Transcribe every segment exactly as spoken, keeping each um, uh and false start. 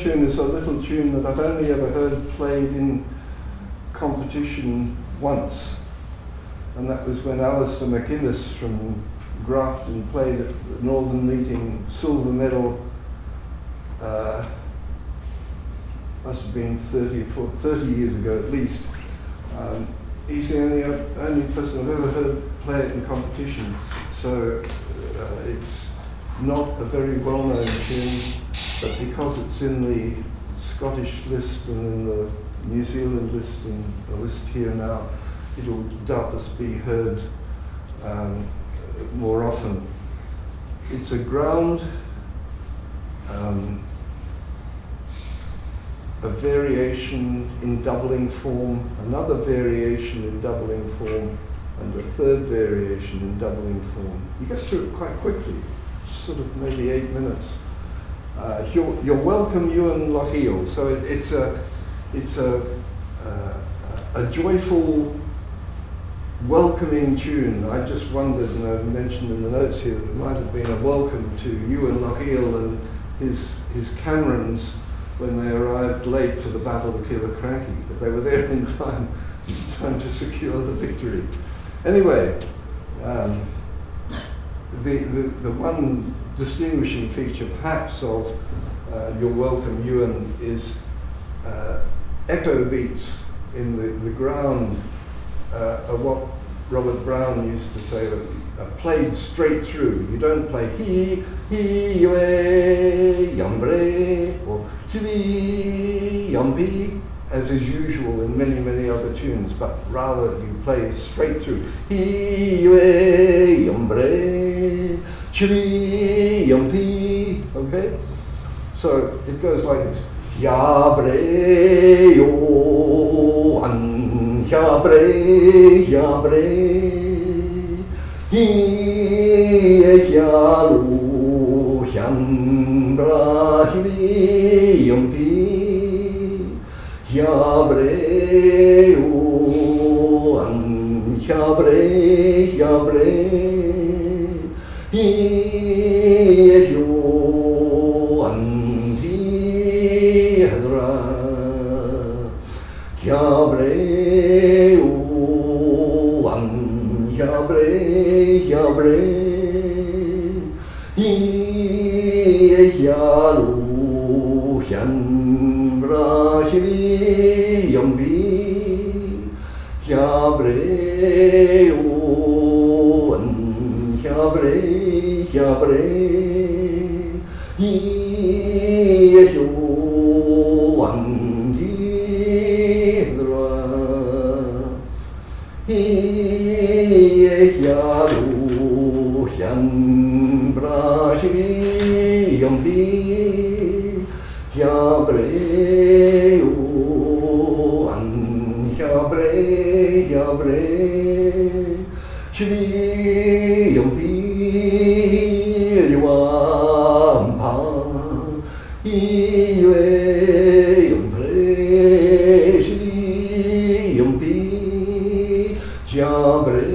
tune is a little tune that I've only ever heard played in competition once, and that was when Alistair McInnes from Grafton played at the Northern Meeting silver medal. Uh, must have been thirty, forty, thirty years ago at least. Um, he's the only, only person I've ever heard play it in competition, so uh, it's not a very well-known tune, but because it's in the Scottish list and in the New Zealand list and the list here now, it'll doubtless be heard um, more often. It's a ground, um, a variation in doubling form, another variation in doubling form, and a third variation in doubling form. You get through it quite quickly, sort of maybe eight minutes. Uh, you're, you're welcome, Ewan Lochiel. So it, it's a, it's a, uh, a joyful, welcoming tune. I just wondered, and I've mentioned in the notes here, that it might have been a welcome to Ewan Lochiel and his his Camerons when they arrived late for the Battle of Killiecrankie, but they were there in time, in time to secure the victory. Anyway, um, the, the the one distinguishing feature, perhaps, of uh, You're Welcome, Ewan, is uh, echo beats in the, the ground uh, are what Robert Brown used to say, uh, played straight through. You don't play he, he, yue, yambre, or chivi, yampi, as is usual in many, many other tunes, but rather you play straight through. He, yue, yambre, chivi, yampi, okay? So it goes like this. Yabre, yo, an, yabre, yabre, hi, yaru, yambra, hivi, yampi, yabre, yo, an, yabre, yabre, hi, yo, an, Yabre, o an, yabre, yabre, i yaru, yambra, hivi, yambi, yabre, o an, yabre, yabre, i yo an. Yaru, yambra, hivi, yambi, yabre, o an, yabre, yabre, hivi, yambi, yuampa, iwe, yambre, hivi, yambi, yabre,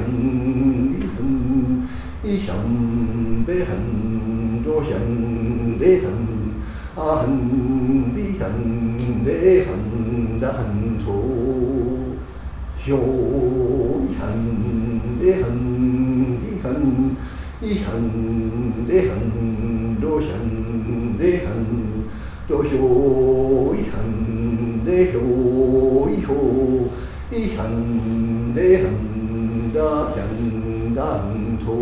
ich am Behan durch ein de han, a han, bi han, de han, da han to, hyo, i han, de han, di han, i han, de han, do han, de han, do hyo, i han, de hyo, i ho, i han, de han, da han, da han to,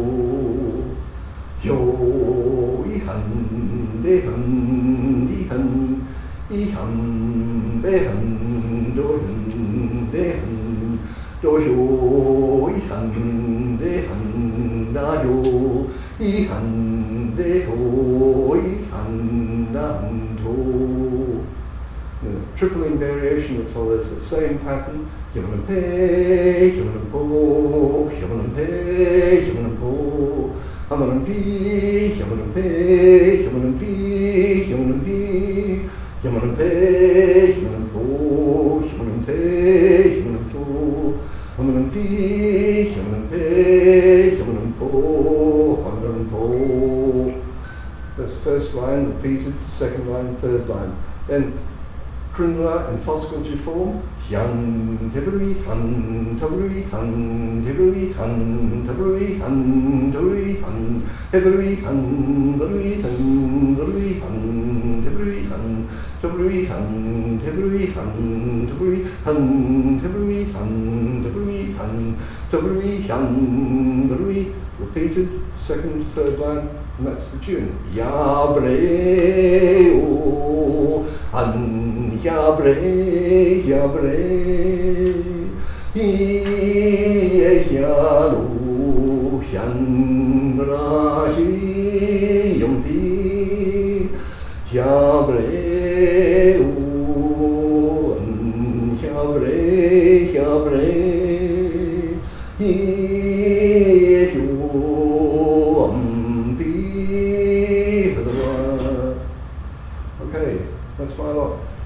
hyo, i han, de han, di han, i han, de han, do han, de han, do hyo, i han, de han, da hyo, i han, de ho, i han, da han to. The triple invariation that follows the same pattern. Hyamanam pe, hyamanam po, hyamanam pe, hyamanam po, hamanam pi, hyamanam pe, hyamanam pi, hyamanam pi, hyamanam pe, hyamanam po, hyamanam pe, hyamanam po, hamanam pi, hyamanam pe, hyamanam po, hamanam po. That's first line repeated, second line, third line. Then Krinla in Fosculture form, Hyan, Tiberi, Han, Tiberi, Han, Tiberi, Han, Tiberi, Han, Tiberi, Han, Tiberi, Han, Tiberi, Han, Tiberi, Han, Tiberi, Han, Tiberi, Han, Tiberi, Han, Tiberi, Han, Tiberi, Han, Tiberi, Han, Tiberi, Han, Tiberi, repeated, second, third line, and that's the tune. Yabre, o, an, yabre, yabre, hi, yalo, hyan, rahi, yompi, yabre, o, an, yabre, yabre, hi, Okay, that's my lot.